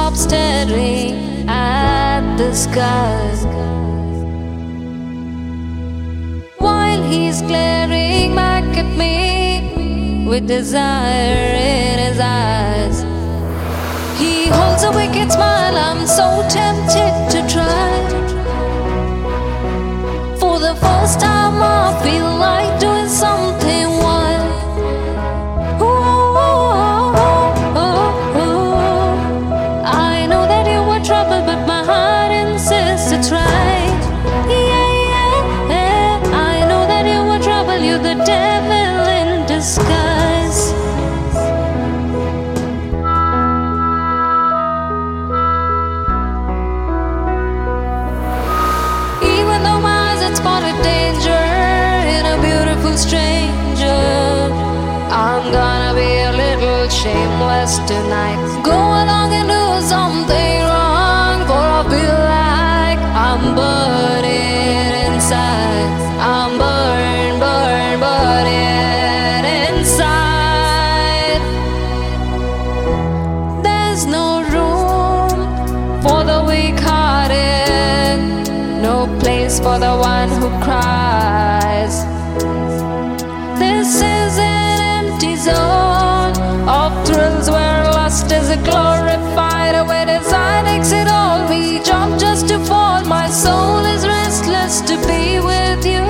stop staring at the sky while he's glaring back at me with desire in his eyes. He holds a wicked smile, I'm so tempted to try. For the first time I feel like doing something wild. I know that you were troubled, but my heart insists it's right. Yeah, I know that you were troubled, you're the devil in disguise. Spotted danger in a beautiful stranger. I'm gonna be a little shameless tonight. Go along and do something wrong, for I feel like I'm burning inside. I'm burning inside. There's no room for the weak-hearted, no place for the one who cries. This is an empty zone of thrills where lust is glorified. Where desire takes it all, we jump just to fall. My soul is restless to be with you.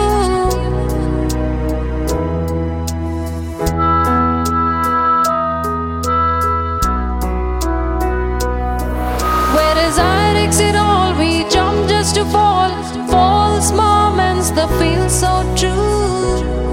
Where desire takes it all, we jump just to fall. False moments that feel so true.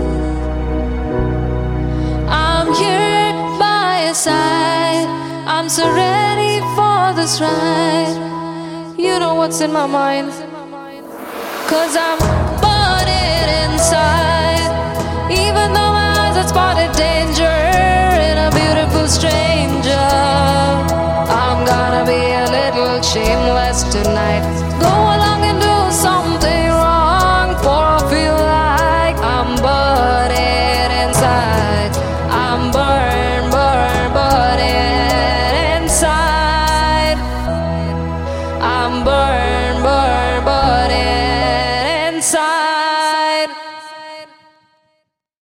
I'm here by your side, I'm so ready for this ride. You know what's in my mind, 'cause I'm burning inside. Even though my eyes have spotted danger in a beautiful stranger, I'm gonna be a little shameless tonight. Go along and do something wrong, for I feel like I'm burning inside. I'm burning inside. I'm burning.